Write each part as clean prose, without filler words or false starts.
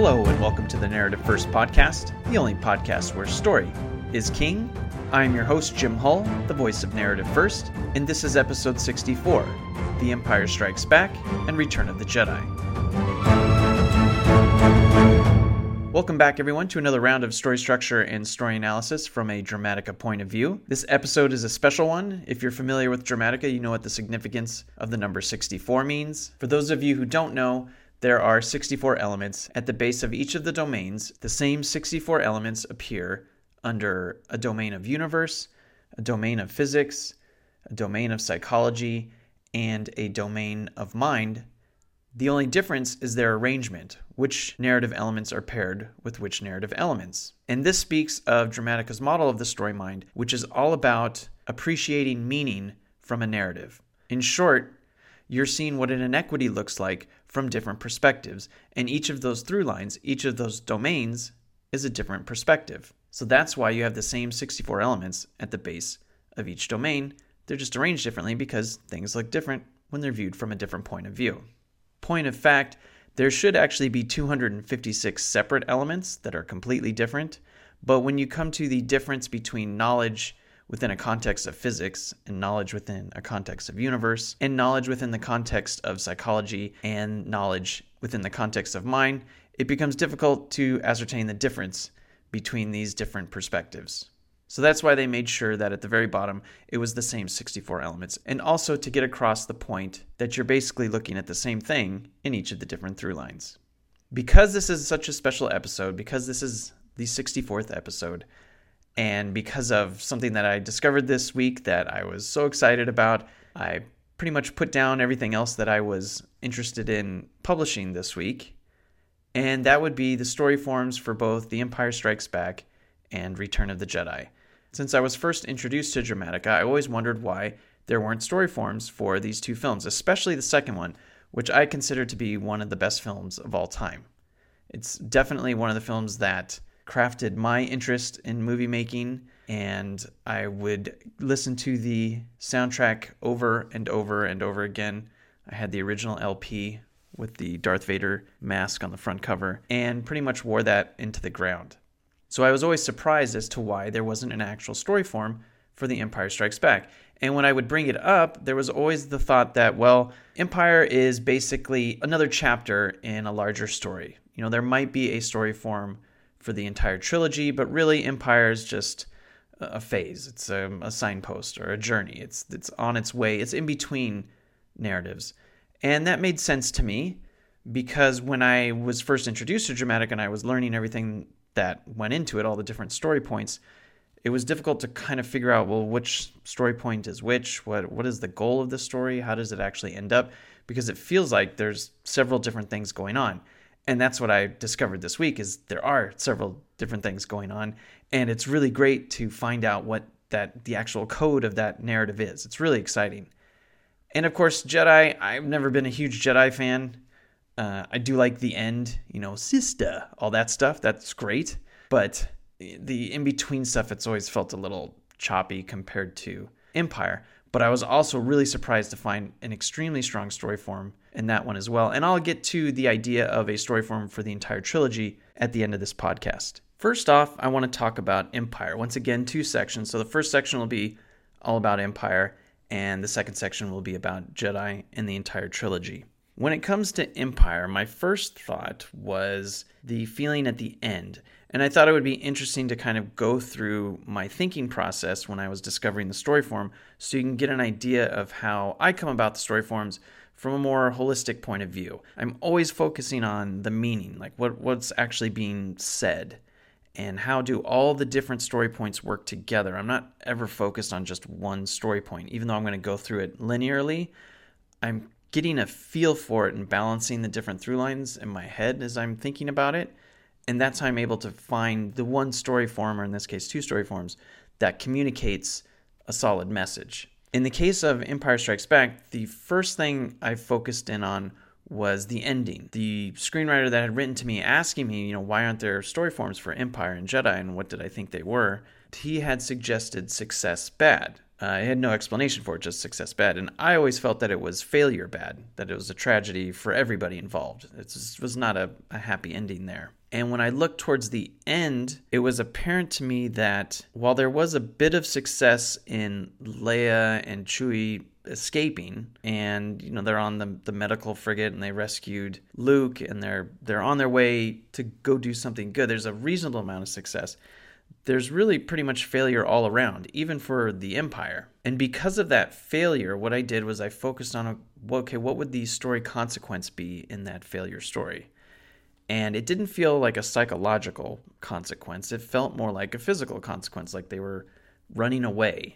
Hello and welcome to the Narrative First podcast, the only podcast where story is king. I'm your host, Jim Hull, the voice of Narrative First, and this is episode 64, The Empire Strikes Back and Return of the Jedi. Welcome back, everyone, to another round of story structure and story analysis from a Dramatica point of view. This episode is a special one. If you're familiar with Dramatica, you know what the significance of the number 64 means. For those of you who don't know, there are 64 elements at the base of each of the domains. The same 64 elements appear under a domain of universe, a domain of physics, a domain of psychology, and a domain of mind. The only difference is their arrangement, which narrative elements are paired with which narrative elements. And this speaks of Dramatica's model of the story mind, which is all about appreciating meaning from a narrative. In short, you're seeing what an inequity looks like from different perspectives, and each of those through lines, each of those domains, is a different perspective. So that's why you have the same 64 elements at the base of each domain. They're just arranged differently because things look different when they're viewed from a different point of view. Point of fact, there should actually be 256 separate elements that are completely different, but when you come to the difference between knowledge within a context of physics, and knowledge within a context of universe, and knowledge within the context of psychology, and knowledge within the context of mind, it becomes difficult to ascertain the difference between these different perspectives. So that's why they made sure that at the very bottom, it was the same 64 elements, and also to get across the point that you're basically looking at the same thing in each of the different through lines. Because this is such a special episode, because this is the 64th episode, and because of something that I discovered this week that I was so excited about, I pretty much put down everything else that I was interested in publishing this week. And that would be the story forms for both The Empire Strikes Back and Return of the Jedi. Since I was first introduced to Dramatica, I always wondered why there weren't story forms for these two films, especially the second one, which I consider to be one of the best films of all time. It's definitely one of the films that crafted my interest in movie making, and I would listen to the soundtrack over and over and over again. I had the original LP with the Darth Vader mask on the front cover and pretty much wore that into the ground. So I was always surprised as to why there wasn't an actual story form for The Empire Strikes Back. And when I would bring it up, there was always the thought that, well, Empire is basically another chapter in a larger story. You know, there might be a story form for the entire trilogy, but really Empire is just a phase. It's a signpost or a journey. It's on its way. It's in between narratives. And that made sense to me because when I was first introduced to Dramatica and I was learning everything that went into it, all the different story points, it was difficult to kind of figure out, well, which story point is which? What is the goal of the story? How does it actually end up? Because it feels like there's several different things going on. And that's what I discovered this week is there are several different things going on. And it's really great to find out what the actual code of that narrative is. It's really exciting. And of course, Jedi, I've never been a huge Jedi fan. I do like the end, sister, all that stuff. That's great. But the in-between stuff, it's always felt a little choppy compared to Empire. But I was also really surprised to find an extremely strong story form in that one as well. And I'll get to the idea of a story form for the entire trilogy at the end of this podcast. First off, I want to talk about Empire. Once again, 2 sections. So the first section will be all about Empire, and the second section will be about Jedi and the entire trilogy. When it comes to Empire, my first thought was the feeling at the end. And I thought it would be interesting to kind of go through my thinking process when I was discovering the story form so you can get an idea of how I come about the story forms from a more holistic point of view. I'm always focusing on the meaning, like what's actually being said and how do all the different story points work together. I'm not ever focused on just one story point. Even though I'm going to go through it linearly, I'm getting a feel for it and balancing the different through lines in my head as I'm thinking about it. And that's how I'm able to find the one story form, or in this case, 2 story forms, that communicates a solid message. In the case of Empire Strikes Back, the first thing I focused in on was the ending. The screenwriter that had written to me asking me, why aren't there story forms for Empire and Jedi, and what did I think they were? He had suggested success bad. I had no explanation for it, just success bad. And I always felt that it was failure bad, that it was a tragedy for everybody involved. It was not a happy ending there. And when I looked towards the end, it was apparent to me that while there was a bit of success in Leia and Chewie escaping, and they're on the medical frigate and they rescued Luke and they're on their way to go do something good, there's a reasonable amount of success. There's really pretty much failure all around, even for the Empire. And because of that failure, what I did was I focused on, what would the story consequence be in that failure story? And it didn't feel like a psychological consequence. It felt more like a physical consequence, like they were running away.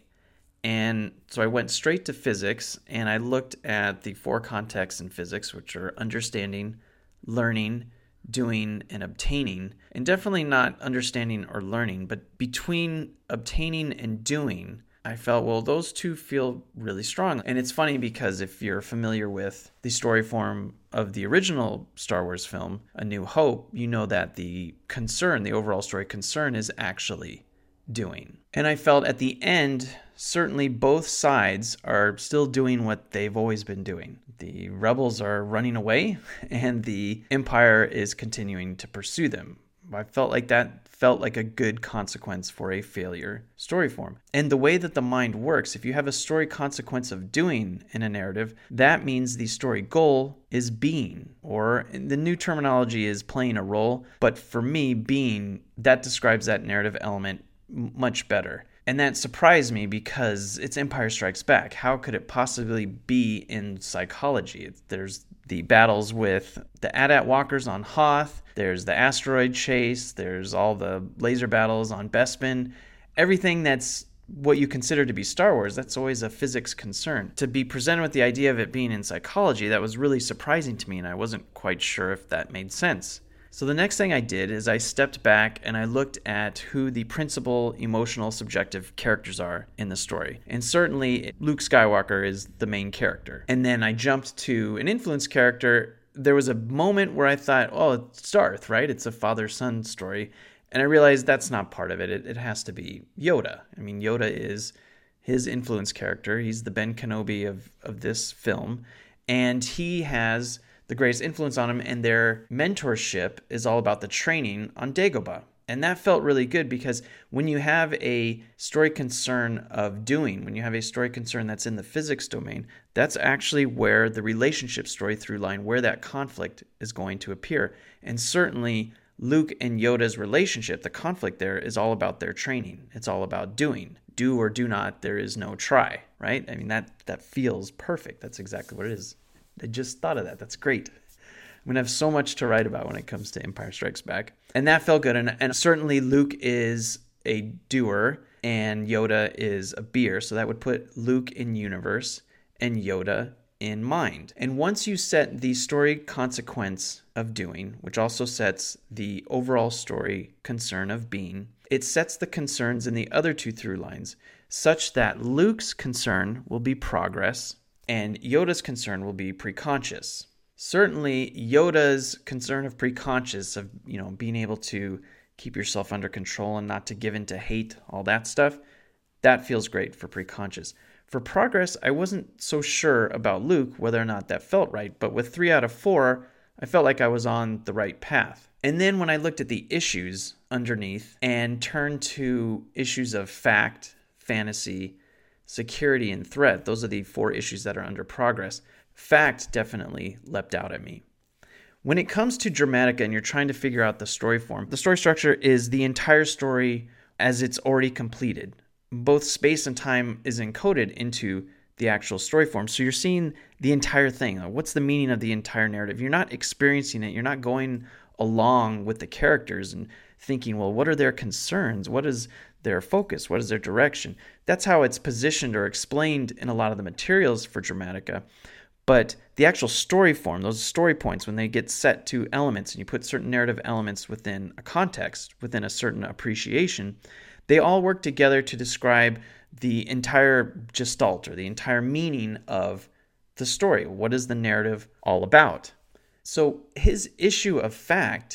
And so I went straight to physics, and I looked at the 4 contexts in physics, which are understanding, learning, doing, and obtaining. And definitely not understanding or learning, but between obtaining and doing, I felt, well, those two feel really strong. And it's funny because if you're familiar with the story form of the original Star Wars film, A New Hope, you know that the overall story concern is actually doing. And I felt at the end, certainly both sides are still doing what they've always been doing. The rebels are running away, and the Empire is continuing to pursue them. I felt like that felt like a good consequence for a failure story form. And the way that the mind works, if you have a story consequence of doing in a narrative, that means the story goal is being, or the new terminology is playing a role. But for me, being, that describes that narrative element much better. And that surprised me because it's Empire Strikes Back. How could it possibly be in psychology? There's the battles with the AT-AT walkers on Hoth. There's the asteroid chase. There's all the laser battles on Bespin. Everything that's what you consider to be Star Wars, that's always a physics concern. To be presented with the idea of it being in psychology, that was really surprising to me, and I wasn't quite sure if that made sense. So the next thing I did is I stepped back and I looked at who the principal emotional subjective characters are in the story. And certainly Luke Skywalker is the main character. And then I jumped to an influence character. There was a moment where I thought, oh, it's Darth, right? It's a father-son story. And I realized that's not part of it. It has to be Yoda. I mean, Yoda is his influence character. He's the Ben Kenobi of this film. And he has the greatest influence on him, and their mentorship is all about the training on Dagobah. And that felt really good because when you have a story concern of doing, when you have a story concern that's in the physics domain, that's actually where the relationship story through line, where that conflict is going to appear. And certainly Luke and Yoda's relationship, the conflict there is all about their training. It's all about doing. Do or do not, there is no try, right? I mean, that feels perfect. That's exactly what it is. I just thought of that. That's great. I'm going to have so much to write about when it comes to Empire Strikes Back. And that felt good. And certainly Luke is a doer and Yoda is a beer. So that would put Luke in universe and Yoda in mind. And once you set the story consequence of doing, which also sets the overall story concern of being, it sets the concerns in the other two through lines such that Luke's concern will be progress and Yoda's concern will be preconscious. Certainly, Yoda's concern of preconscious, of being able to keep yourself under control and not to give in to hate, all that stuff, that feels great for preconscious. For progress, I wasn't so sure about Luke, whether or not that felt right, but with 3 out of 4, I felt like I was on the right path. And then when I looked at the issues underneath and turned to issues of fact, fantasy, security, and threat, those are the 4 issues that are under progress. Fact definitely leapt out at me. When it comes to Dramatica and you're trying to figure out the story form, the story structure is the entire story as it's already completed. Both space and time is encoded into the actual story form. So you're seeing the entire thing. What's the meaning of the entire narrative? You're not experiencing it. You're not going along with the characters and thinking, well, what are their concerns? What is their focus? What is their direction? That's how it's positioned or explained in a lot of the materials for Dramatica. But the actual story form, those story points, when they get set to elements and you put certain narrative elements within a context, within a certain appreciation, they all work together to describe the entire gestalt or the entire meaning of the story. What is the narrative all about? So his issue of fact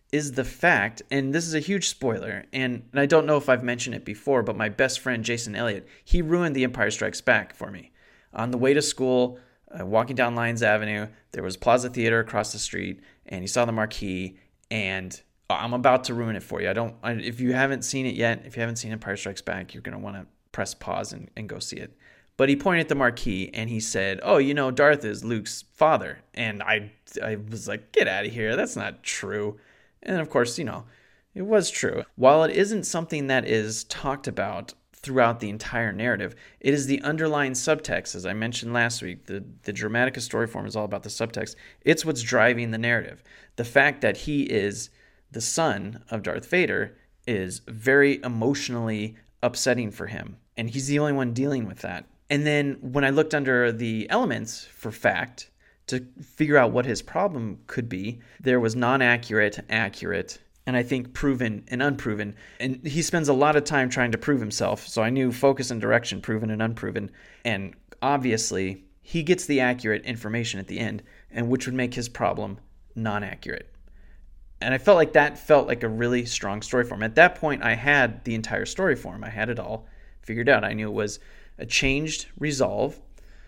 is the fact, and this is a huge spoiler, and I don't know if I've mentioned it before, but my best friend Jason Elliott, he ruined The Empire Strikes Back for me. On the way to school, walking down Lyons Avenue, there was Plaza Theater across the street, and he saw the marquee, and I'm about to ruin it for you. If you haven't seen it yet, if you haven't seen Empire Strikes Back, you're going to want to press pause and go see it. But he pointed at the marquee and he said, "Oh, Darth is Luke's father." And I was like, "Get out of here. That's not true." And of course, it was true. While it isn't something that is talked about throughout the entire narrative, it is the underlying subtext. As I mentioned last week, the Dramatica story form is all about the subtext. It's what's driving the narrative. The fact that he is the son of Darth Vader is very emotionally upsetting for him. And he's the only one dealing with that. And then when I looked under the elements for fact to figure out what his problem could be, there was non-accurate, accurate, and I think proven and unproven. And he spends a lot of time trying to prove himself. So I knew focus and direction, proven and unproven. And obviously, he gets the accurate information at the end, and which would make his problem non-accurate. And I felt like that felt like a really strong story form. At that point, I had the entire story form. I had it all figured out. I knew it was a changed resolve.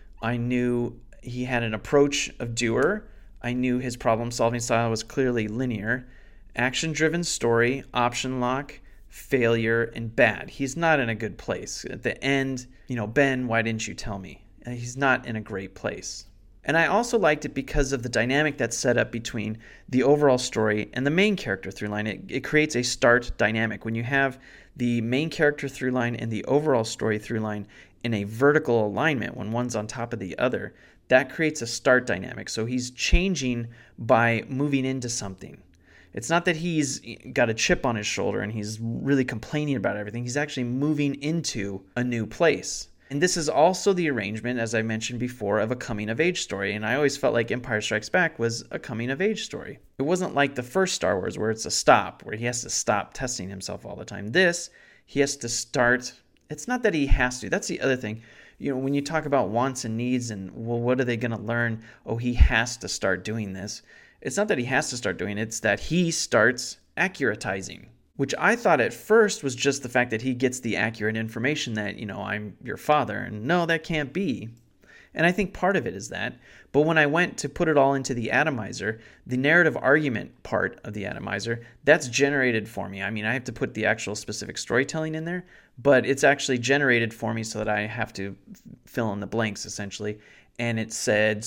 I knew he had an approach of doer. I knew his problem-solving style was clearly linear. Action-driven story, option lock, failure, and bad. He's not in a good place. At the end, Ben, why didn't you tell me? He's not in a great place. And I also liked it because of the dynamic that's set up between the overall story and the main character through line. It creates a start dynamic. When you have the main character through line and the overall story through line in a vertical alignment, when one's on top of the other, that creates a start dynamic. So he's changing by moving into something. It's not that he's got a chip on his shoulder and he's really complaining about everything. He's actually moving into a new place. And this is also the arrangement, as I mentioned before, of a coming-of-age story. And I always felt like Empire Strikes Back was a coming-of-age story. It wasn't like the first Star Wars where it's a stop, where he has to stop testing himself all the time. This, he has to start. It's not that he has to. That's the other thing. When you talk about wants and needs and, well, what are they going to learn? Oh, he has to start doing this. It's not that he has to start doing it. It's that he starts accuratizing, which I thought at first was just the fact that he gets the accurate information that, I'm your father. And no, that can't be. And I think part of it is that. But when I went to put it all into the atomizer, the narrative argument part of the atomizer, that's generated for me. I mean, I have to put the actual specific storytelling in there, but it's actually generated for me so that I have to fill in the blanks, essentially. And it said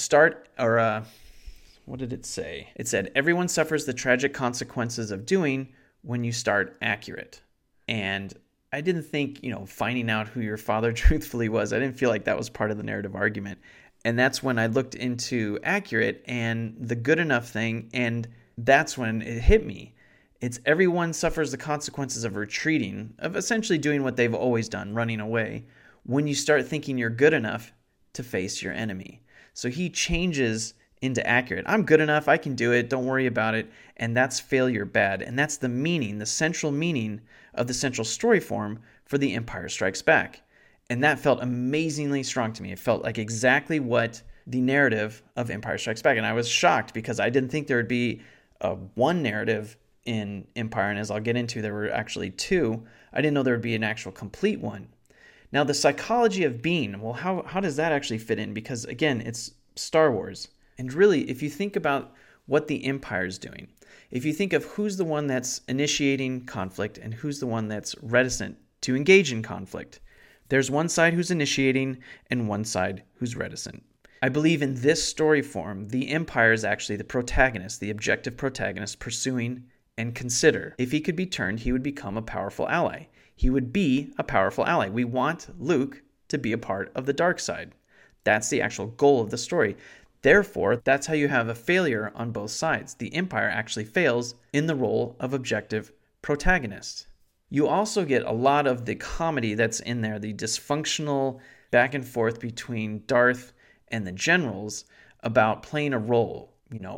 what did it say? It said, everyone suffers the tragic consequences of doing when you start accurate. And I didn't think, finding out who your father truthfully was, I didn't feel like that was part of the narrative argument. And that's when I looked into accurate and the good enough thing, and that's when it hit me. It's everyone suffers the consequences of retreating, of essentially doing what they've always done, running away, when you start thinking you're good enough to face your enemy. So he changes into accurate. I'm good enough, I can do it, don't worry about it. And that's failure bad. And that's the meaning, the central meaning of the central story form for The Empire Strikes Back. And that felt amazingly strong to me. It felt like exactly what the narrative of Empire Strikes Back. And I was shocked because I didn't think there would be one narrative in Empire. And as I'll get into, there were actually two. I didn't know there would be an actual complete one. Now, the psychology of being, well, how does that actually fit in? Because again, it's Star Wars. And really, if you think about what the Empire is doing, if you think of who's the one that's initiating conflict and who's the one that's reticent to engage in conflict, there's one side who's initiating and one side who's reticent. I believe in this story form, the Empire is actually the protagonist, the objective protagonist pursuing and consider. If he could be turned, he would become a powerful ally. He would be a powerful ally. We want Luke to be a part of the dark side. That's the actual goal of the story. Therefore, that's how you have a failure on both sides. The Empire actually fails in the role of objective protagonist. You also get a lot of the comedy that's in there, the dysfunctional back and forth between Darth and the generals about playing a role.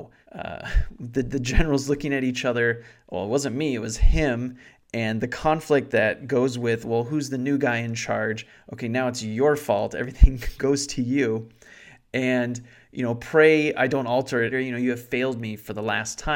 The generals looking at each other. Well, it wasn't me, it was him. And the conflict that goes with, well, who's the new guy in charge? Okay, now it's your fault. Everything goes to you. And, pray I don't alter it, or, you have failed me for the last time.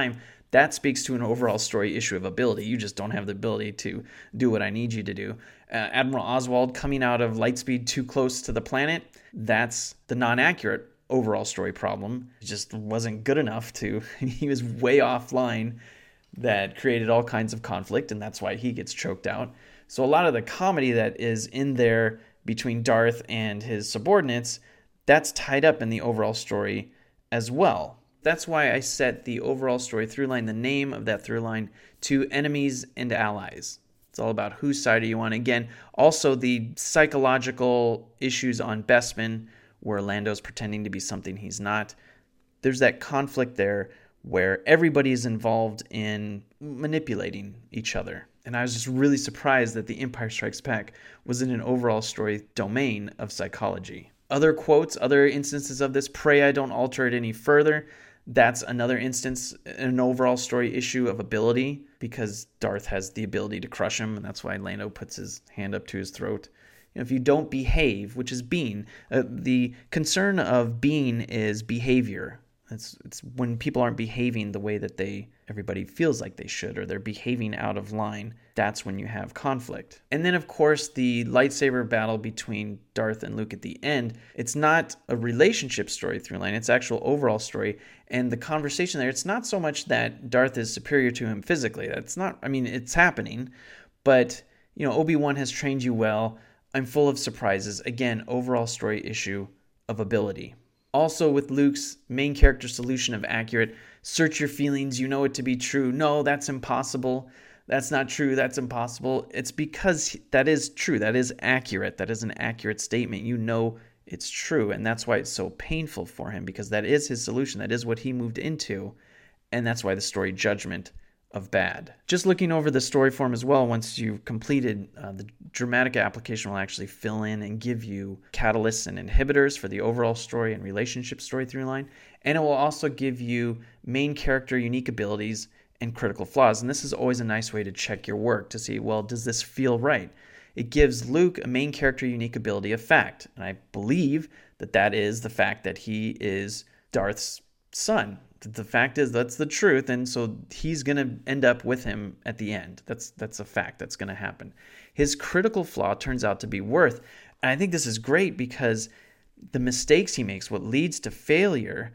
That speaks to an overall story issue of ability. You just don't have the ability to do what I need you to do. Admiral Oswald coming out of Lightspeed too close to the planet, that's the non-accurate overall story problem. It just wasn't good enough he was way offline. That created all kinds of conflict, and that's why he gets choked out. So a lot of the comedy that is in there between Darth and his subordinates, that's tied up in the overall story as well. That's why I set the overall story through line, the name of that through line, to enemies and allies. It's all about whose side are you on. Again, also the psychological issues on Bespin, where Lando's pretending to be something he's not. There's that conflict there where everybody is involved in manipulating each other. And I was just really surprised that The Empire Strikes Back was in an overall story domain of psychology. Other quotes, other instances of this, pray I don't alter it any further. That's another instance, an overall story issue of ability, because Darth has the ability to crush him, and that's why Lando puts his hand up to his throat. If you don't behave, which is being, the concern of being is behavior. It's when people aren't behaving the way that everybody feels like they should, or they're behaving out of line. That's when you have conflict. And then, of course, the lightsaber battle between Darth and Luke at the end. It's not a relationship story through line. It's actual overall story. And the conversation there, it's not so much that Darth is superior to him physically. That's not, it's happening. But, Obi-Wan has trained you well. I'm full of surprises. Again, overall story issue of ability. Also with Luke's main character solution of accurate, search your feelings, you know it to be true. No, that's impossible. That's not true. That's impossible. It's because that is true. That is accurate. That is an accurate statement. You know it's true. And that's why it's so painful for him, because that is his solution. That is what he moved into. And that's why the story judgment of bad. Just looking over the story form as well, once you've completed, the Dramatica application will actually fill in and give you catalysts and inhibitors for the overall story and relationship story through line. And it will also give you main character unique abilities and critical flaws. And this is always a nice way to check your work to see, well, does this feel right? It gives Luke a main character unique ability of fact. And I believe that is the fact that he is Darth's son. The fact is, that's the truth, and so he's going to end up with him at the end. That's a fact. That's going to happen. His critical flaw turns out to be worth, and I think this is great because the mistakes he makes, what leads to failure,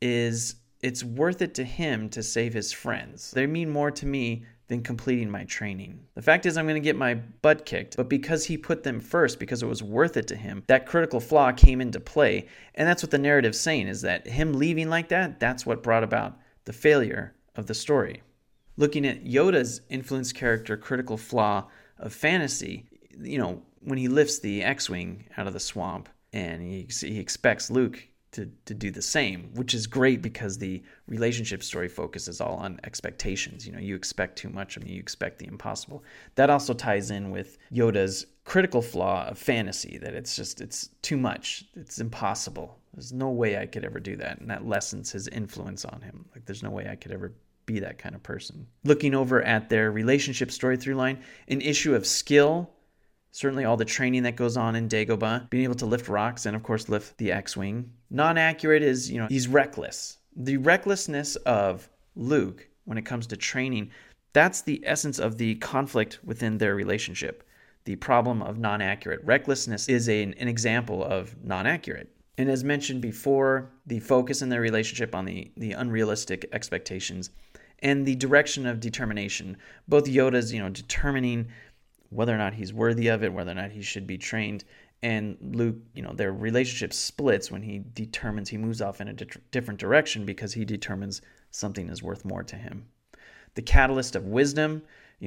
is it's worth it to him to save his friends. They mean more to me than completing my training. The fact is I'm going to get my butt kicked, but because he put them first, because it was worth it to him, that critical flaw came into play. And that's what the narrative's saying, is that him leaving like that, that's what brought about the failure of the story. Looking at Yoda's influence character critical flaw of fantasy, when he lifts the X-Wing out of the swamp and he expects Luke to do the same, which is great because the relationship story focuses all on expectations. You expect too much. You expect the impossible. That also ties in with Yoda's critical flaw of fantasy, that it's too much. It's impossible. There's no way I could ever do that. And that lessens his influence on him. There's no way I could ever be that kind of person. Looking over at their relationship story through line, an issue of skill. Certainly all the training that goes on in Dagobah, being able to lift rocks and, of course, lift the X-Wing. Non-accurate is, he's reckless. The recklessness of Luke when it comes to training, that's the essence of the conflict within their relationship. The problem of non-accurate. Recklessness is an example of non-accurate. And as mentioned before, the focus in their relationship on the unrealistic expectations and the direction of determination. Both Yoda's, determining whether or not he's worthy of it, whether or not he should be trained. And Luke, their relationship splits when he determines he moves off in a different direction because he determines something is worth more to him. The catalyst of wisdom,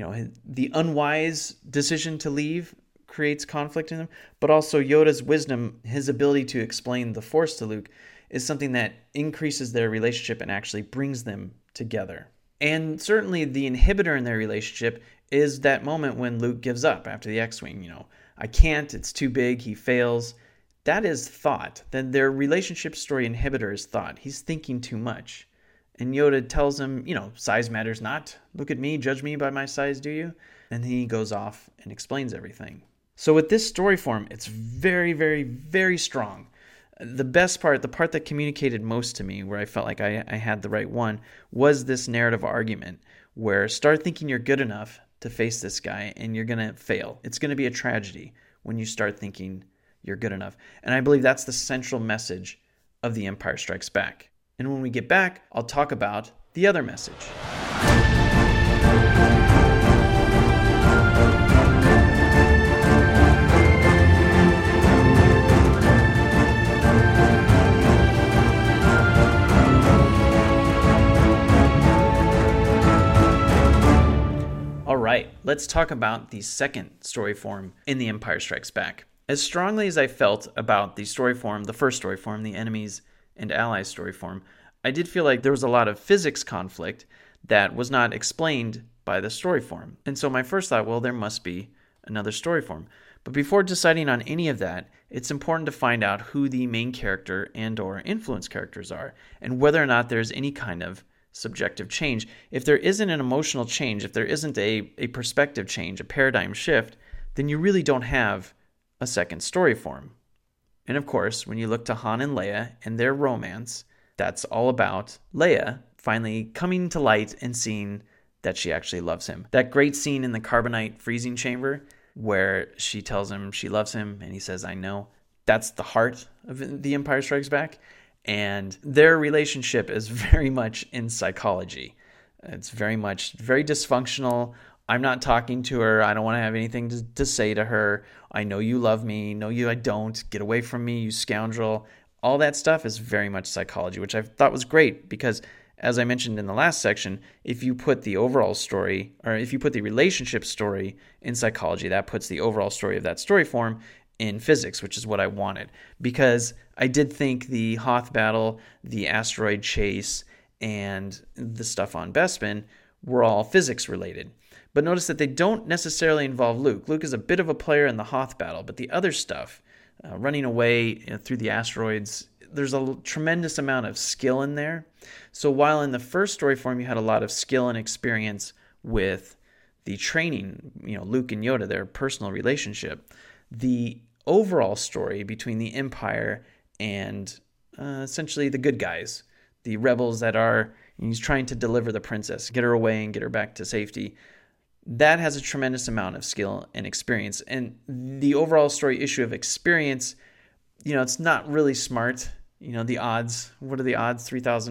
the unwise decision to leave creates conflict in them, but also Yoda's wisdom, his ability to explain the Force to Luke, is something that increases their relationship and actually brings them together. And certainly the inhibitor in their relationship is that moment when Luke gives up after the X-Wing. I can't, it's too big, he fails. That is thought. Then their relationship story inhibitor is thought. He's thinking too much. And Yoda tells him, size matters not. Look at me, judge me by my size, do you? And he goes off and explains everything. So with this story form, it's very, very, very strong. The best part, the part that communicated most to me, where I felt like I had the right one, was this narrative argument where start thinking you're good enough to face this guy and you're going to fail. It's going to be a tragedy when you start thinking you're good enough. And I believe that's the central message of The Empire Strikes Back. And when we get back, I'll talk about the other message. All right, let's talk about the second story form in The Empire Strikes Back. As strongly as I felt about the story form, the first story form, the enemies and allies story form, I did feel like there was a lot of physics conflict that was not explained by the story form. And so my first thought, well, there must be another story form. But before deciding on any of that, it's important to find out who the main character and or influence characters are and whether or not there's any kind of subjective change. If there isn't an emotional change, if there isn't a perspective change, a paradigm shift, then you really don't have a second story form. And of course, when you look to Han and Leia and their romance, that's all about Leia finally coming to light and seeing that she actually loves him. That great scene in the carbonite freezing chamber where she tells him she loves him and he says, I know. That's the heart of The Empire Strikes Back. And their relationship is very much in psychology. It's very dysfunctional. I'm not talking to her. I don't want to have anything to say to her. I know you love me. No, I don't. Get away from me, you scoundrel. All that stuff is very much psychology, which I thought was great because, as I mentioned in the last section, if you put the overall story, or if you put the relationship story in psychology, that puts the overall story of that story form in physics, which is what I wanted. Because I did think the Hoth battle, the asteroid chase, and the stuff on Bespin were all physics related. But notice that they don't necessarily involve Luke. Luke is a bit of a player in the Hoth battle, but the other stuff, running away through the asteroids, there's a tremendous amount of skill in there. So while in the first story form you had a lot of skill and experience with the training, Luke and Yoda, their personal relationship, the overall story between the Empire and essentially the good guys, the rebels that are, he's trying to deliver the princess, get her away and get her back to safety, that has a tremendous amount of skill and experience. And the overall story issue of experience, it's not really smart. The odds, what are the odds?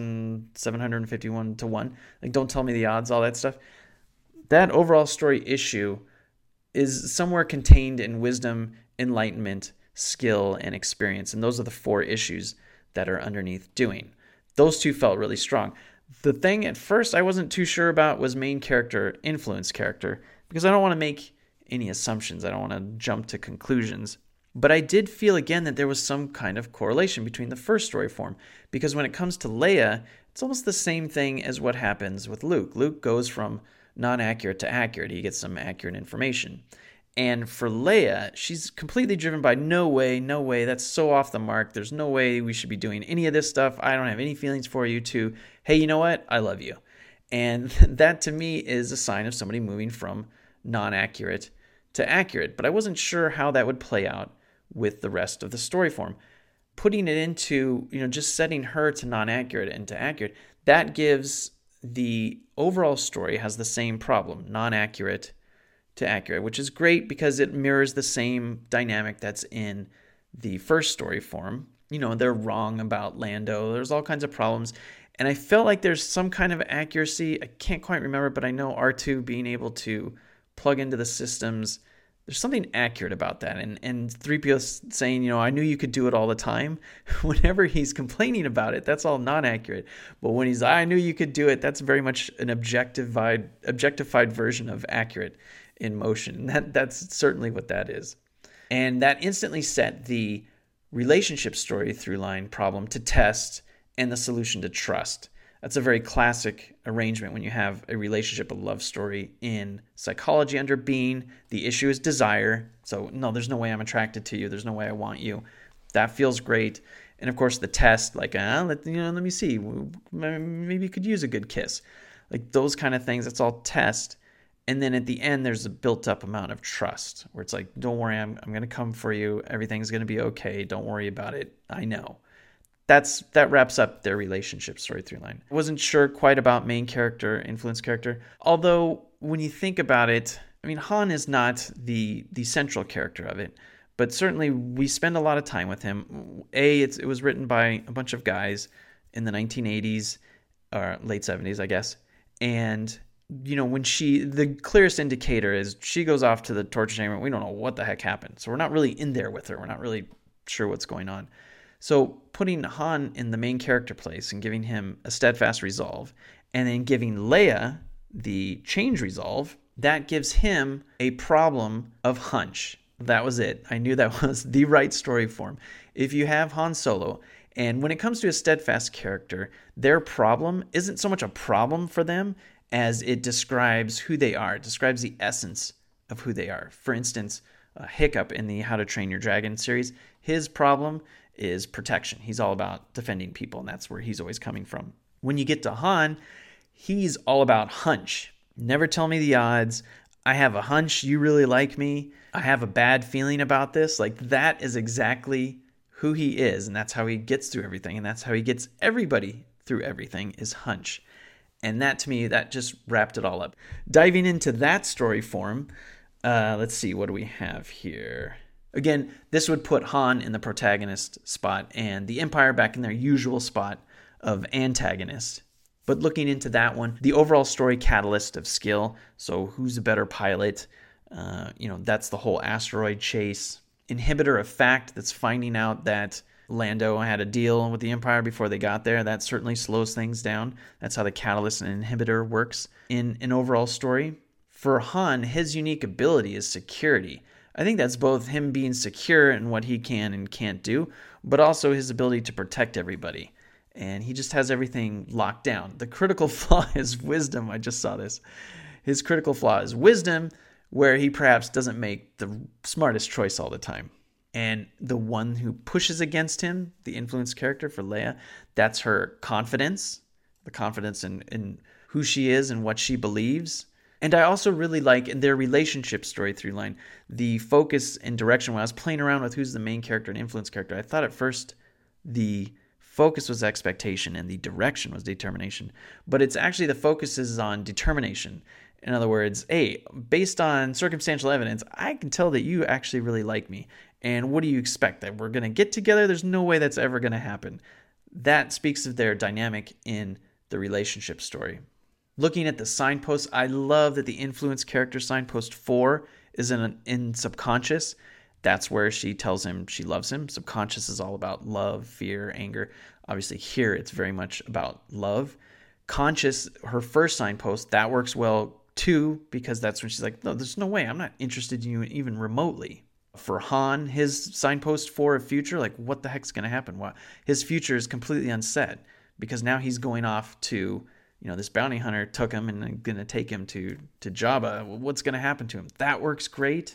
3,751 to 1. Like, don't tell me the odds, all that stuff. That overall story issue is somewhere contained in wisdom, enlightenment, skill, and experience. And those are the 4 issues that are underneath doing. Those 2 felt really strong. The thing at first I wasn't too sure about was main character, influence character, because I don't want to make any assumptions. I don't want to jump to conclusions. But I did feel again that there was some kind of correlation between the first story form, because when it comes to Leia, it's almost the same thing as what happens with Luke. Luke goes from non-accurate to accurate. He gets some accurate information. And for Leia, she's completely driven by no way, that's so off the mark. There's no way we should be doing any of this stuff. I don't have any feelings for you, to, hey, you know what? I love you. And that to me is a sign of somebody moving from non-accurate to accurate. But I wasn't sure how that would play out with the rest of the story form. Putting it into, just setting her to non-accurate and to accurate, that gives the overall story has the same problem, non-accurate to accurate, which is great because it mirrors the same dynamic that's in the first story form. They're wrong about Lando. There's all kinds of problems. And I felt like there's some kind of accuracy. I can't quite remember, but I know R2 being able to plug into the systems, there's something accurate about that. And 3PO saying, I knew you could do it all the time. Whenever he's complaining about it, that's all not accurate. But when he's, I knew you could do it, that's very much an objectified version of accurate in motion. That's certainly what that is. And that instantly set the relationship story through line problem to test and the solution to trust. That's a very classic arrangement when you have a relationship, a love story in psychology under being. The issue is desire. So no, there's no way I'm attracted to you. There's no way I want you. That feels great. And of course the test, like, let me see. Maybe you could use a good kiss. Like those kind of things, that's all test. And then at the end, there's a built-up amount of trust where it's like, don't worry, I'm going to come for you. Everything's going to be okay. Don't worry about it. I know. That wraps up their relationship story through line. I wasn't sure quite about main character, influence character. Although, when you think about it, I mean, Han is not the central character of it. But certainly, we spend a lot of time with him. It was written by a bunch of guys in the 1980s, or late 70s, I guess. And when the clearest indicator is she goes off to the torture chamber. We don't know what the heck happened. So we're not really in there with her. We're not really sure what's going on. So putting Han in the main character place and giving him a steadfast resolve, and then giving Leia the change resolve, that gives him a problem of hunch. That was it. I knew that was the right story for him. If you have Han Solo, and when it comes to a steadfast character, their problem isn't so much a problem for them as it describes who they are. It describes the essence of who they are. For instance, Hiccup in the How to Train Your Dragon series, his problem is protection. He's all about defending people, and that's where he's always coming from. When you get to Han, he's all about hunch. Never tell me the odds. I have a hunch you really like me. I have a bad feeling about this. Like, that is exactly who he is, and that's how he gets through everything, and that's how he gets everybody through everything, is hunch. And that, to me, that just wrapped it all up. Diving into that story form, let's see, what do we have here? Again, this would put Han in the protagonist spot and the Empire back in their usual spot of antagonist. But looking into that one, the overall story catalyst of skill, so who's a better pilot, that's the whole asteroid chase. Inhibitor of fact, that's finding out that Lando had a deal with the Empire before they got there. That certainly slows things down. That's how the catalyst and inhibitor works in an overall story. For Han, his unique ability is security. I think that's both him being secure in what he can and can't do, but also his ability to protect everybody. And he just has everything locked down. The critical flaw is wisdom. I just saw this. His critical flaw is wisdom, where he perhaps doesn't make the smartest choice all the time. And the one who pushes against him, the influence character for Leia, that's her confidence, the confidence in who she is and what she believes. And I also really like in their relationship story through line, the focus and direction. When I was playing around with who's the main character and influence character, I thought at first the focus was expectation and the direction was determination. But it's actually the focus is on determination. In other words, hey, based on circumstantial evidence, I can tell that you actually really like me. And what do you expect? That we're going to get together? There's no way that's ever going to happen. That speaks of their dynamic in the relationship story. Looking at the signposts, I love that the influence character signpost 4 is in subconscious. That's where she tells him she loves him. Subconscious is all about love, fear, anger. Obviously here it's very much about love. Conscious, her first signpost, that works well too, because that's when she's like, no, there's no way. I'm not interested in you even remotely. For Han, his signpost 4 of future, like what the heck's going to happen? Well, his future is completely unset because now he's going off to, this bounty hunter took him and going to take him to Jabba. What's going to happen to him? That works great.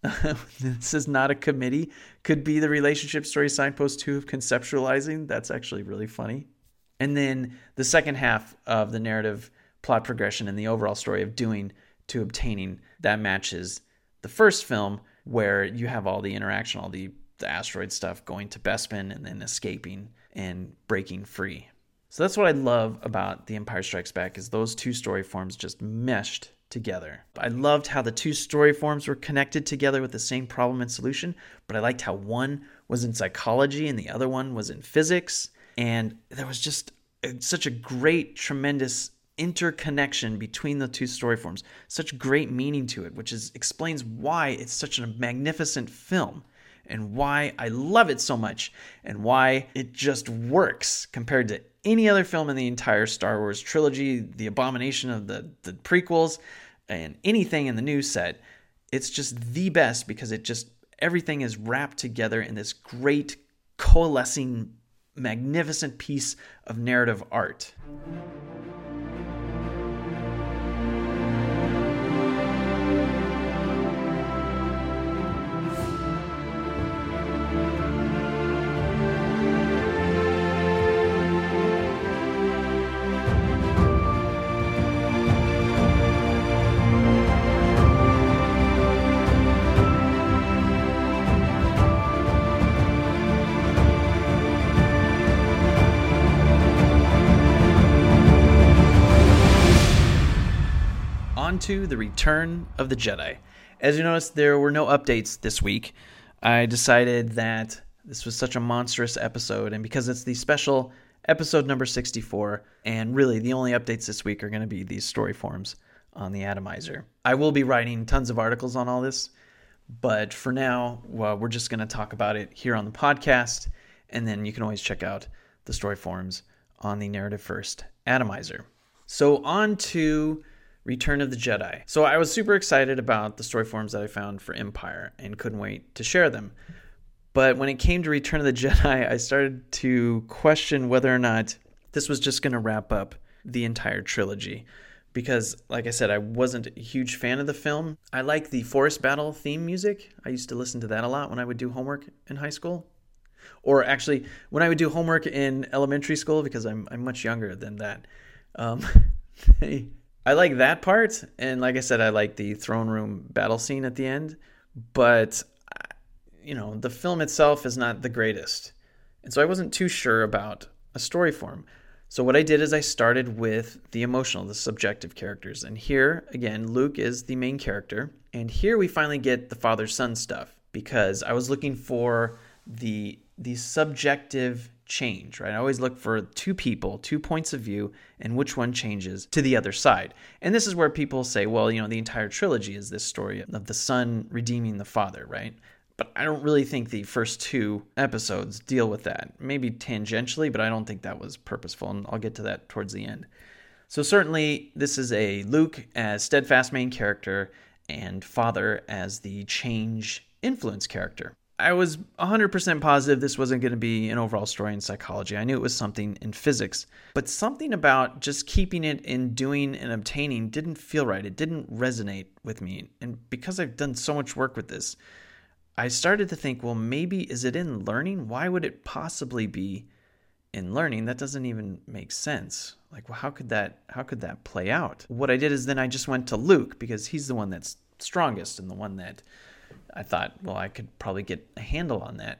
This is not a committee. Could be the relationship story signpost 2 of conceptualizing. That's actually really funny. And then the second half of the narrative plot progression and the overall story of doing to obtaining, that matches the first film where you have all the interaction, all the asteroid stuff going to Bespin and then escaping and breaking free. So that's what I love about The Empire Strikes Back is those two story forms just meshed together. I loved how the two story forms were connected together with the same problem and solution, but I liked how one was in psychology and the other one was in physics. And there was just such a great, tremendous interconnection between the two story forms, such great meaning to it, which explains why it's such a magnificent film and why I love it so much and why it just works compared to any other film in the entire Star Wars trilogy, the abomination of the prequels, and anything in the new set. It's just the best because everything is wrapped together in this great, coalescing, magnificent piece of narrative art. On to the Return of the Jedi. As you noticed, there were no updates this week. I decided that this was such a monstrous episode, and because it's the special episode number 64, and really the only updates this week are going to be these story forms on the Atomizer. I will be writing tons of articles on all this, but for now, well, we're just going to talk about it here on the podcast, and then you can always check out the story forms on the Narrative First Atomizer. So on to Return of the Jedi. So I was super excited about the story forms that I found for Empire and couldn't wait to share them. But when it came to Return of the Jedi, I started to question whether or not this was just going to wrap up the entire trilogy. Because, like I said, I wasn't a huge fan of the film. I like the Forest Battle theme music. I used to listen to that a lot when I would do homework in high school. Or actually, when I would do homework in elementary school, because I'm much younger than that. I like that part, and like I said, I like the throne room battle scene at the end, but, the film itself is not the greatest, and so I wasn't too sure about a story form. So what I did is I started with the emotional, the subjective characters, and here, again, Luke is the main character, and here we finally get the father-son stuff, because I was looking for the subjective change, right? I always look for two people, 2 points of view, and which one changes to the other side. And this is where people say, well, the entire trilogy is this story of the son redeeming the father, right? But I don't really think the first 2 episodes deal with that. Maybe tangentially, but I don't think that was purposeful, and I'll get to that towards the end. So certainly, this is a Luke as steadfast main character and father as the change influence character. I was 100% positive this wasn't going to be an overall story in psychology. I knew it was something in physics, but something about just keeping it in doing and obtaining didn't feel right. It didn't resonate with me. And because I've done so much work with this, I started to think, well, maybe is it in learning? Why would it possibly be in learning? That doesn't even make sense. Like, well, how could that play out? What I did is then I just went to Luke because he's the one that's strongest and the one that I thought, well, I could probably get a handle on that.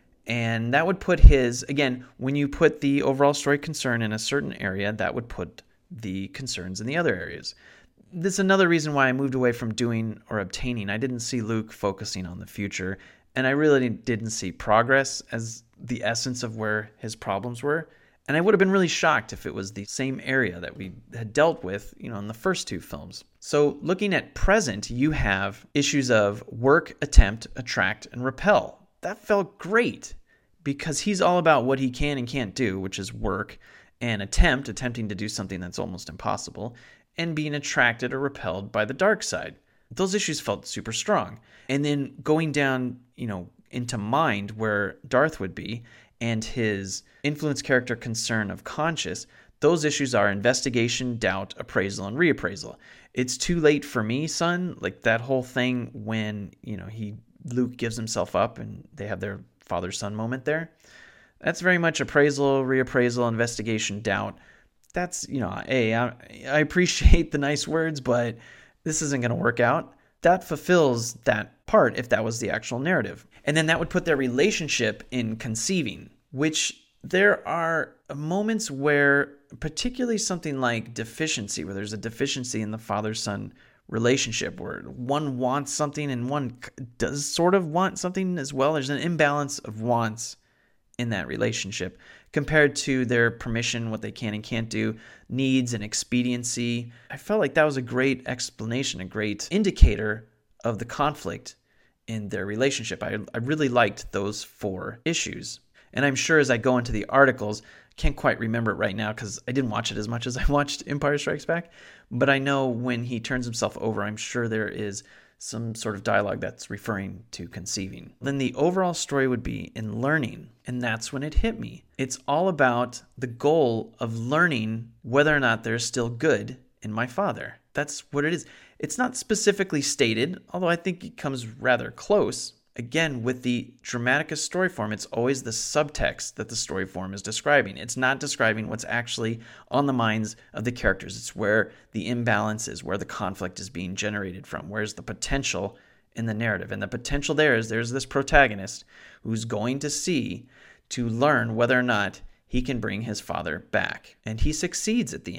And that would put again, when you put the overall story concern in a certain area, that would put the concerns in the other areas. This is another reason why I moved away from doing or obtaining. I didn't see Luke focusing on the future, and I really didn't see progress as the essence of where his problems were. And I would have been really shocked if it was the same area that we had dealt with, in the first 2 films. So looking at present, you have issues of work, attempt, attract, and repel. That felt great because he's all about what he can and can't do, which is work, and attempting to do something that's almost impossible, and being attracted or repelled by the dark side. Those issues felt super strong. And then going down, into mind where Darth would be, and his influence character concern of conscious, those issues are investigation, doubt, appraisal, and reappraisal. It's too late for me, son. Like that whole thing when, Luke gives himself up and they have their father-son moment there. That's very much appraisal, reappraisal, investigation, doubt. That's, I appreciate the nice words, but this isn't going to work out. That fulfills that part if that was the actual narrative. And then that would put their relationship in conceiving, which there are moments where, particularly something like deficiency, where there's a deficiency in the father-son relationship, where one wants something and one does sort of want something as well. There's an imbalance of wants in that relationship compared to their permission, what they can and can't do, needs and expediency. I felt like that was a great explanation, a great indicator of the conflict in their relationship. I really liked those 4 issues. And I'm sure as I go into the articles, can't quite remember it right now because I didn't watch it as much as I watched Empire Strikes Back, but I know when he turns himself over, I'm sure there is some sort of dialogue that's referring to conceiving. Then the overall story would be in learning, and that's when it hit me. It's all about the goal of learning whether or not there's still good in my father. That's what it is. It's not specifically stated, although I think it comes rather close. Again, with the Dramatica story form, it's always the subtext that the story form is describing. It's not describing what's actually on the minds of the characters. It's where the imbalance is, where the conflict is being generated from, where's the potential in the narrative. And the potential there's this protagonist who's going to learn whether or not he can bring his father back. And he succeeds at the end.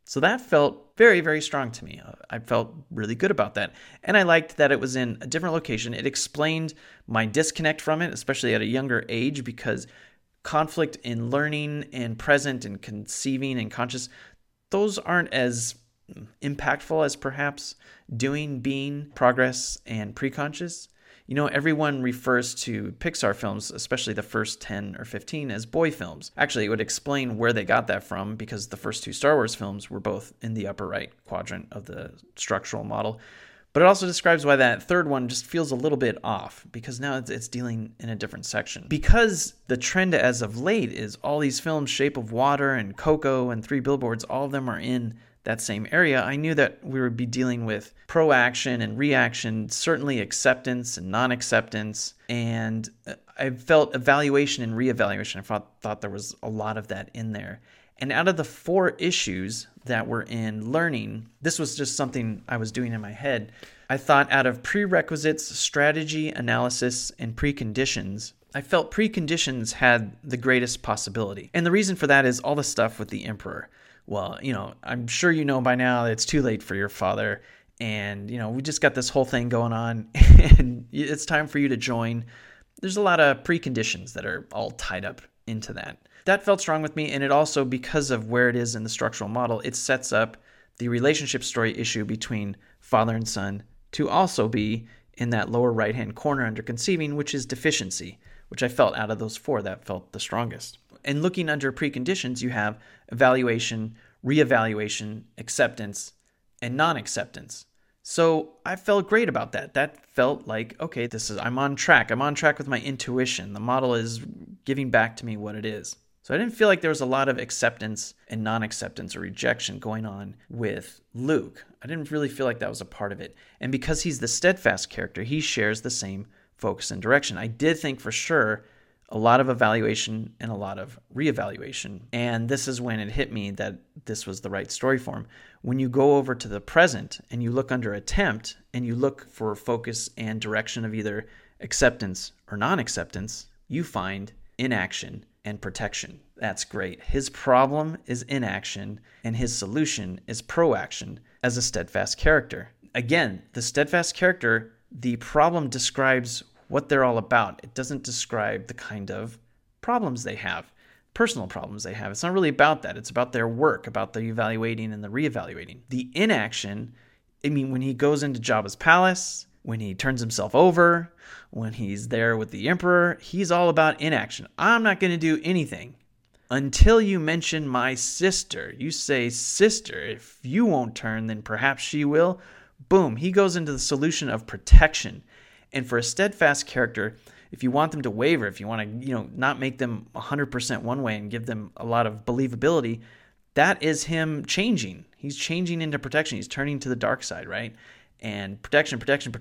So that felt very, very strong to me. I felt really good about that. And I liked that it was in a different location. It explained my disconnect from it, especially at a younger age, because conflict in learning and present and conceiving and conscious, those aren't as impactful as perhaps doing, being, progress, and preconscious. Everyone refers to Pixar films, especially the first 10 or 15, as boy films. Actually, it would explain where they got that from, because the first two Star Wars films were both in the upper right quadrant of the structural model. But it also describes why that third one just feels a little bit off, because now it's dealing in a different section. Because the trend as of late is all these films, Shape of Water and Coco and Three Billboards, all of them are in that same area, I knew that we would be dealing with proaction and reaction, certainly acceptance and non-acceptance, and I felt evaluation and reevaluation. I thought there was a lot of that in there. And out of the 4 issues that were in learning, this was just something I was doing in my head. I thought out of prerequisites, strategy, analysis, and preconditions, I felt preconditions had the greatest possibility. And the reason for that is all the stuff with the Emperor. Well, I'm sure you know by now that it's too late for your father. And, we just got this whole thing going on and it's time for you to join. There's a lot of preconditions that are all tied up into that. That felt strong with me. And it also, because of where it is in the structural model, it sets up the relationship story issue between father and son to also be in that lower right-hand corner under conceiving, which is deficiency, which I felt out of those 4, that felt the strongest. And looking under preconditions, you have evaluation, reevaluation, acceptance, and non-acceptance. So I felt great about that. That felt like, okay, I'm on track. I'm on track with my intuition. The model is giving back to me what it is. So I didn't feel like there was a lot of acceptance and non-acceptance or rejection going on with Luke. I didn't really feel like that was a part of it. And because he's the steadfast character, he shares the same focus and direction. I did think for sure a lot of evaluation and a lot of reevaluation. And this is when it hit me that this was the right story form. When you go over to the present and you look under attempt and you look for focus and direction of either acceptance or non-acceptance, you find inaction and protection. That's great. His problem is inaction and his solution is proaction as a steadfast character. Again, the steadfast character, the problem describes what they're all about. It doesn't describe the kind of problems they have, personal problems they have. It's not really about that. It's about their work, about the evaluating and the reevaluating. The inaction, when he goes into Jabba's palace, when he turns himself over, when he's there with the Emperor, he's all about inaction. I'm not going to do anything until you mention my sister. You say, sister, if you won't turn, then perhaps she will. Boom. He goes into the solution of protection. And for a steadfast character, if you want them to waver, if you want to, not make them 100% one way and give them a lot of believability, that is him changing. He's changing into protection. He's turning to the dark side, right? And protection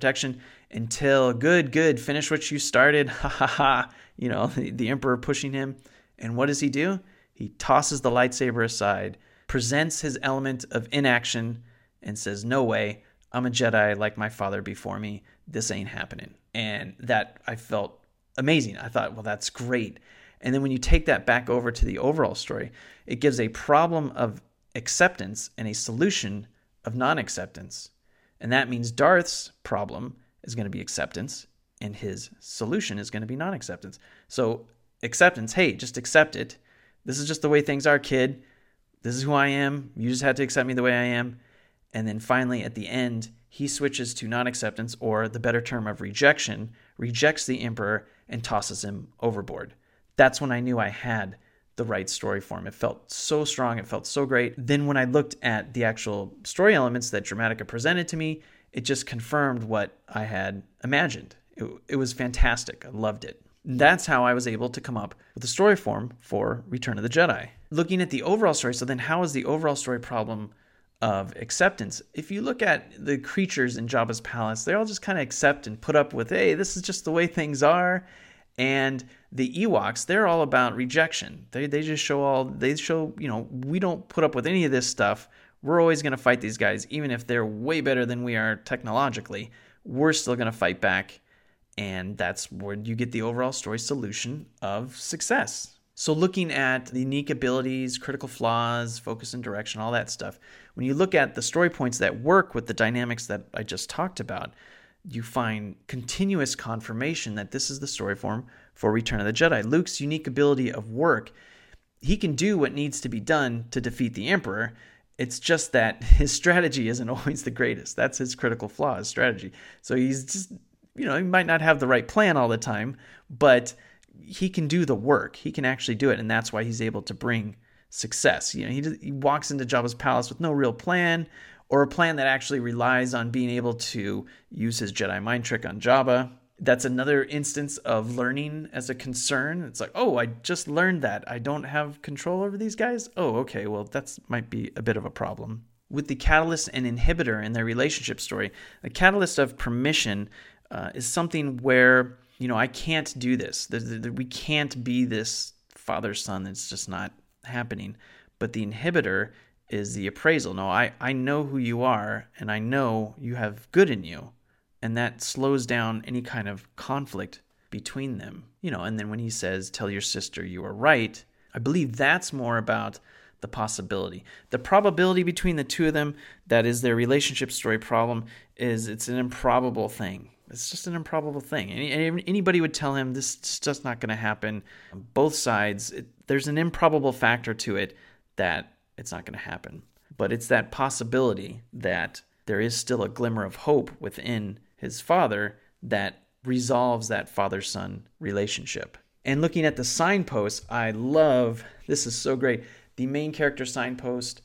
until good, finish what you started. Ha ha ha. The Emperor pushing him. And what does he do? He tosses the lightsaber aside, presents his element of inaction, and says, no way. I'm a Jedi like my father before me. This ain't happening. And that I felt amazing. I thought, well, that's great. And then when you take that back over to the overall story, it gives a problem of acceptance and a solution of non-acceptance. And that means Darth's problem is going to be acceptance and his solution is going to be non-acceptance. So acceptance, hey, just accept it. This is just the way things are, kid. This is who I am. You just had to accept me the way I am. And then finally, at the end, he switches to non-acceptance, or the better term of rejection, rejects the Emperor and tosses him overboard. That's when I knew I had the right story form. It felt so strong. It felt so great. Then when I looked at the actual story elements that Dramatica presented to me, it just confirmed what I had imagined. It was fantastic. I loved it. That's how I was able to come up with the story form for Return of the Jedi. Looking at the overall story, so then how is the overall story problem of acceptance? If you look at the creatures in Jabba's palace, they all just kind of accept and put up with, hey, this is just the way things are. And the Ewoks, they're all about rejection. They show, we don't put up with any of this stuff. We're always going to fight these guys, even if they're way better than we are technologically. We're still going to fight back. And that's where you get the overall story solution of success. So looking at the unique abilities, critical flaws, focus and direction, all that stuff, when you look at the story points that work with the dynamics that I just talked about, you find continuous confirmation that this is the story form for Return of the Jedi. Luke's unique ability of work, he can do what needs to be done to defeat the Emperor. It's just that his strategy isn't always the greatest. That's his critical flaw, his strategy. So he's just, he might not have the right plan all the time, but he can do the work. He can actually do it, and that's why he's able to bring success. He walks into Jabba's palace with no real plan, or a plan that actually relies on being able to use his Jedi mind trick on Jabba. That's another instance of learning as a concern. It's like, oh, I just learned that. I don't have control over these guys? Oh, okay, well, that might be a bit of a problem. With the catalyst and inhibitor in their relationship story, the catalyst of permission is something where, I can't do this. We can't be this father-son. It's just not happening. But the inhibitor is the appraisal. No, I know who you are, and I know you have good in you. And that slows down any kind of conflict between them. And then when he says, tell your sister you are right, I believe that's more about the possibility. The probability between the two of them, that is their relationship story problem, it's an improbable thing. It's just an improbable thing. Anybody would tell him this is just not going to happen. On both sides, there's an improbable factor to it that it's not going to happen. But it's that possibility that there is still a glimmer of hope within his father that resolves that father-son relationship. And looking at the signposts, I love, this is so great, the main character signpost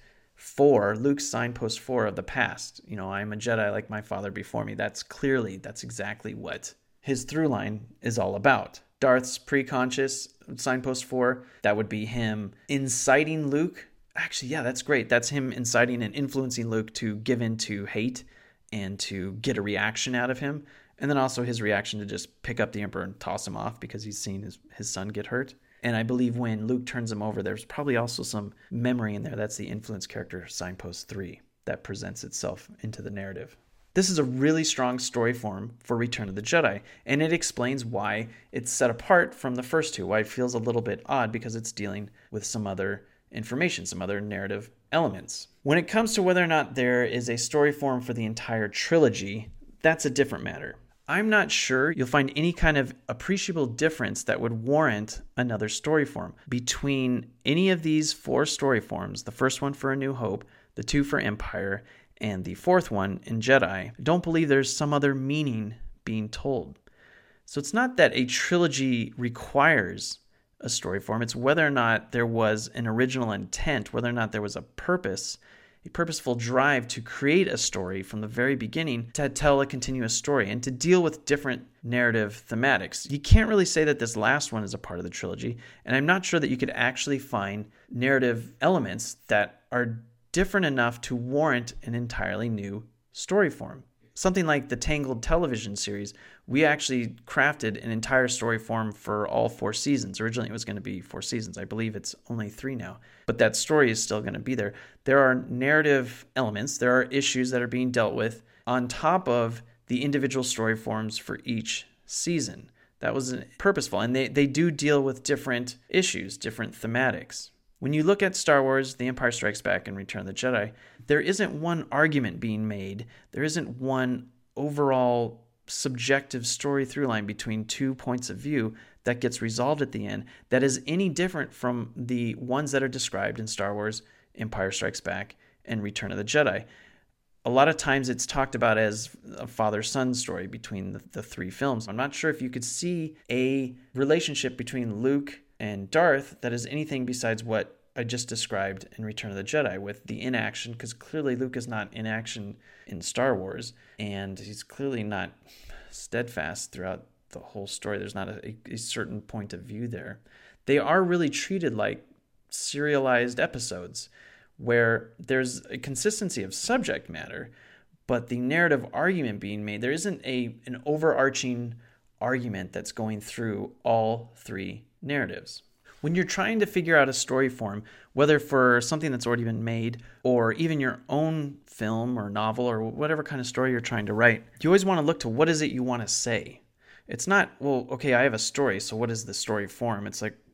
4, Luke's signpost 4 of the past. I'm a Jedi like my father before me. That's exactly what his through line is all about. Darth's preconscious signpost 4, that would be him inciting Luke. Actually, yeah, that's great. That's him inciting and influencing Luke to give in to hate and to get a reaction out of him. And then also his reaction to just pick up the Emperor and toss him off because he's seen his son get hurt. And I believe when Luke turns him over, there's probably also some memory in there. That's the influence character signpost 3 that presents itself into the narrative. This is a really strong story form for Return of the Jedi, and it explains why it's set apart from the first two, why it feels a little bit odd because it's dealing with some other information, some other narrative elements. When it comes to whether or not there is a story form for the entire trilogy, that's a different matter. I'm not sure you'll find any kind of appreciable difference that would warrant another story form between any of these 4 story forms, the first one for A New Hope, the 2 for Empire, and the 4th one in Jedi. I don't believe there's some other meaning being told. So it's not that a trilogy requires a story form. It's whether or not there was an original intent, whether or not there was a purpose, a purposeful drive to create a story from the very beginning to tell a continuous story and to deal with different narrative thematics. You can't really say that this last one is a part of the trilogy, and I'm not sure that you could actually find narrative elements that are different enough to warrant an entirely new story form. Something like the Tangled television series, we actually crafted an entire story form for all 4 seasons. Originally, it was going to be 4 seasons. I believe it's only 3 now. But that story is still going to be there. There are narrative elements. There are issues that are being dealt with on top of the individual story forms for each season. That was purposeful. And they do deal with different issues, different thematics. When you look at Star Wars, The Empire Strikes Back, and Return of the Jedi, there isn't one argument being made. There isn't one overall subjective story through line between 2 points of view that gets resolved at the end that is any different from the ones that are described in Star Wars, Empire Strikes Back, and Return of the Jedi. A lot of times it's talked about as a father-son story between the 3 films. I'm not sure if you could see a relationship between Luke and Darth that is anything besides what I just described in Return of the Jedi with the inaction, because clearly Luke is not in action in Star Wars, and he's clearly not steadfast throughout the whole story. There's not a certain point of view there. They are really treated like serialized episodes where there's a consistency of subject matter, but the narrative argument being made, there isn't an overarching argument that's going through all 3 narratives. When you're trying to figure out a story form, whether for something that's already been made or even your own film or novel or whatever kind of story you're trying to write, you always want to look to what is it you want to say. It's not, well, okay, I have a story, so what is the story form? It's like,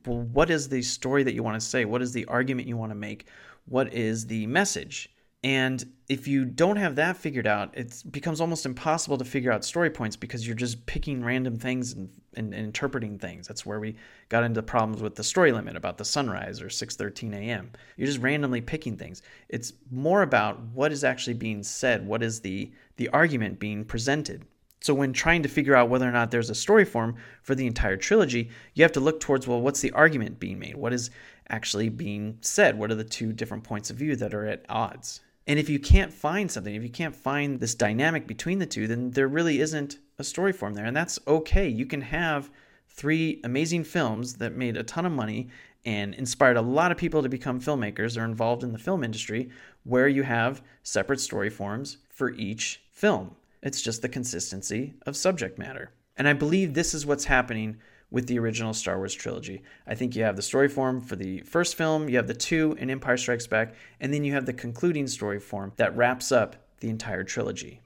well, what is the story that you want to say? What is the argument you want to make? What is the message? And if you don't have that figured out, it becomes almost impossible to figure out story points because you're just picking random things and interpreting things. That's where we got into problems with the story limit about the sunrise or 6:13 a.m. You're just randomly picking things. It's more about what is actually being said. What is the argument being presented? So when trying to figure out whether or not there's a story form for the entire trilogy, you have to look towards, well, what's the argument being made? What is actually being said? What are the two different points of view that are at odds? And if you can't find something, if you can't find this dynamic between the two, then there really isn't a story form there. And that's okay. You can have 3 amazing films that made a ton of money and inspired a lot of people to become filmmakers or involved in the film industry, where you have separate story forms for each film. It's just the consistency of subject matter. And I believe this is what's happening with the original Star Wars trilogy. I think you have the story form for the first film, you have the 2 in Empire Strikes Back, and then you have the concluding story form that wraps up the entire trilogy.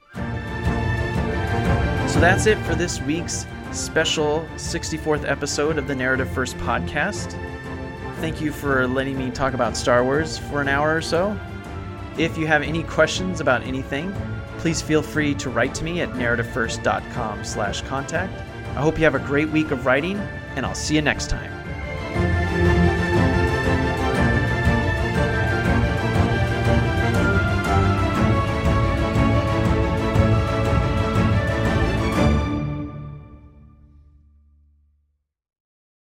So that's it for this week's special 64th episode of the Narrative First podcast. Thank you for letting me talk about Star Wars for an hour or so. If you have any questions about anything, please feel free to write to me at narrativefirst.com/contact. I hope you have a great week of writing, and I'll see you next time.